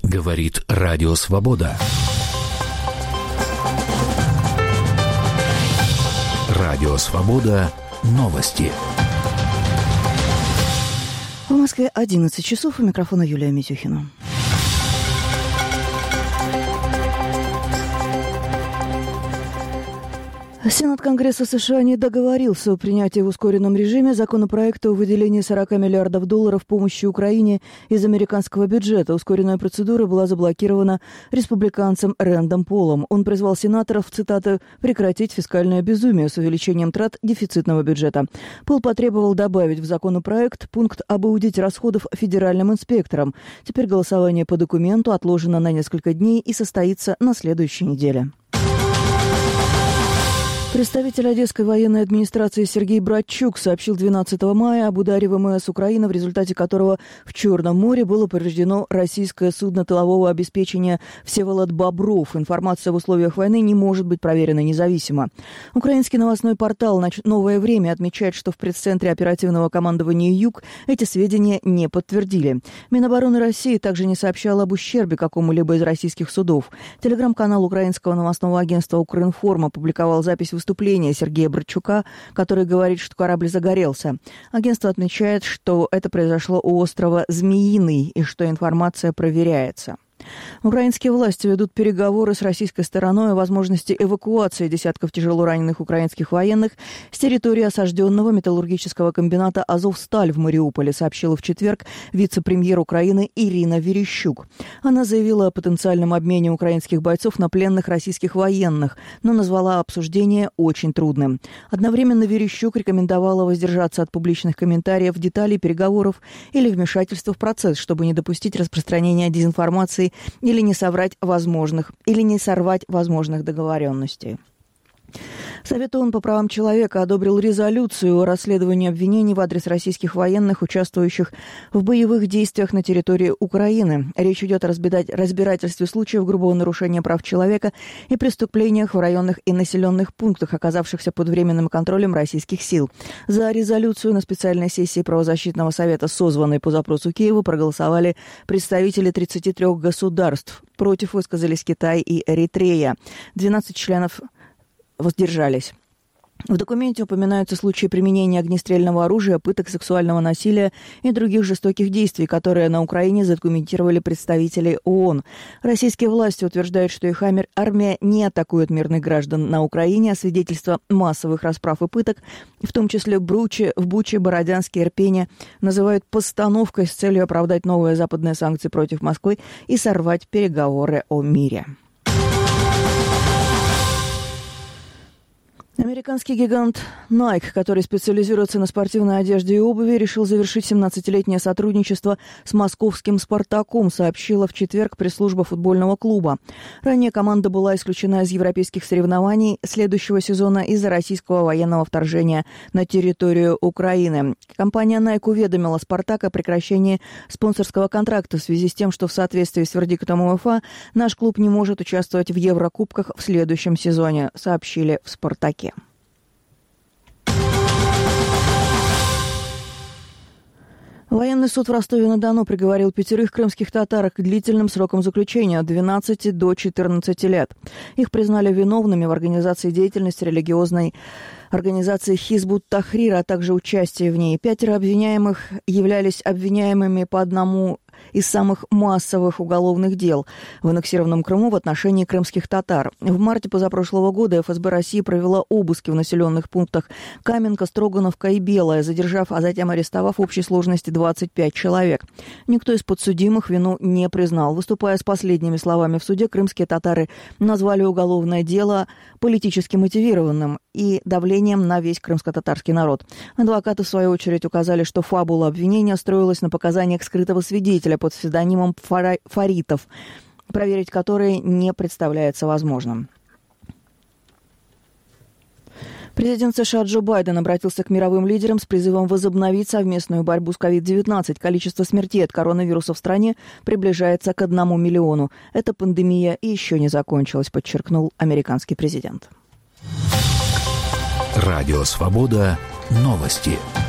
Говорит Радио Свобода. Радио Свобода. Новости. В Москве 11 часов. У микрофона Юлия Митюхина. Сенат Конгресса США не договорился о принятии в ускоренном режиме законопроекта о выделении $40 миллиардов помощи Украине из американского бюджета. Ускоренная процедура была заблокирована республиканцем Рэндом Полом. Он призвал сенаторов, цитата, «прекратить фискальное безумие с увеличением трат дефицитного бюджета». Пол потребовал добавить в законопроект пункт об аудите расходов федеральным инспекторам. Теперь голосование по документу отложено на несколько дней и состоится на следующей неделе. Представитель Одесской военной администрации Сергей Братчук сообщил 12 мая об ударе ВМС Украины, в результате которого в Черном море было повреждено российское судно тылового обеспечения «Всеволод Бобров». Информация в условиях войны не может быть проверена независимо. Украинский новостной портал «Новое время» отмечает, что в пресс-центре оперативного командования «Юг» эти сведения не подтвердили. Минобороны России также не сообщал об ущербе какому-либо из российских судов. Телеграм-канал украинского новостного агентства «Укринформ» опубликовал запись выступление Сергея Братчука, который говорит, что корабль загорелся. Агентство отмечает, что это произошло у острова Змеиный и что информация проверяется. Украинские власти ведут переговоры с российской стороной о возможности эвакуации десятков тяжело раненых украинских военных с территории осажденного металлургического комбината «Азовсталь» в Мариуполе, сообщила в четверг вице-премьер Украины Ирина Верещук. Она заявила о потенциальном обмене украинских бойцов на пленных российских военных, но назвала обсуждение очень трудным. Одновременно Верещук рекомендовала воздержаться от публичных комментариев деталей переговоров или вмешательства в процесс, чтобы не допустить распространения дезинформации или не сорвать возможных договоренностей. Совет ООН по правам человека одобрил резолюцию о расследовании обвинений в адрес российских военных, участвующих в боевых действиях на территории Украины. Речь идет о разбирательстве случаев грубого нарушения прав человека и преступлениях в районных и населенных пунктах, оказавшихся под временным контролем российских сил. За резолюцию на специальной сессии правозащитного совета, созванной по запросу Киева, проголосовали представители 33 государств. Против высказались Китай и Эритрея. 12 членов воздержались. В документе упоминаются случаи применения огнестрельного оружия, пыток, сексуального насилия и других жестоких действий, которые на Украине задокументировали представители ООН. Российские власти утверждают, что их армия не атакует мирных граждан на Украине, а свидетельства массовых расправ и пыток, в том числе в Буче, Бородянске, Ирпене, называют постановкой с целью оправдать новые западные санкции против Москвы и сорвать переговоры о мире. Американский гигант Nike, который специализируется на спортивной одежде и обуви, решил завершить 17-летнее сотрудничество с московским «Спартаком», сообщила в четверг пресс-служба футбольного клуба. Ранее команда была исключена из европейских соревнований следующего сезона из-за российского военного вторжения на территорию Украины. Компания Nike уведомила «Спартак» о прекращении спонсорского контракта в связи с тем, что в соответствии с вердиктом УЕФА наш клуб не может участвовать в Еврокубках в следующем сезоне, сообщили в «Спартаке». Военный суд в Ростове-на-Дону приговорил 5 крымских татар к длительным срокам заключения от 12 до 14 лет. Их признали виновными в организации деятельности религиозной организации «Хизбут-Тахрир», а также участие в ней. 5 обвиняемых являлись обвиняемыми по одному из самых массовых уголовных дел в аннексированном Крыму в отношении крымских татар. В марте позапрошлого года ФСБ России провела обыски в населенных пунктах Каменка, Строгановка и Белая, задержав, а затем арестовав в общей сложности 25 человек. Никто из подсудимых вину не признал. Выступая с последними словами в суде, крымские татары назвали уголовное дело политически мотивированным и давлением на весь крымско-татарский народ. Адвокаты, в свою очередь, указали, что фабула обвинения строилась на показаниях скрытого свидетеля под псевдонимом Фаритов, проверить которые не представляется возможным. Президент США Джо Байден обратился к мировым лидерам с призывом возобновить совместную борьбу с COVID-19. Количество смертей от коронавируса в стране приближается к 1 миллиону. Эта пандемия еще не закончилась, подчеркнул американский президент. Радио «Свобода». Новости.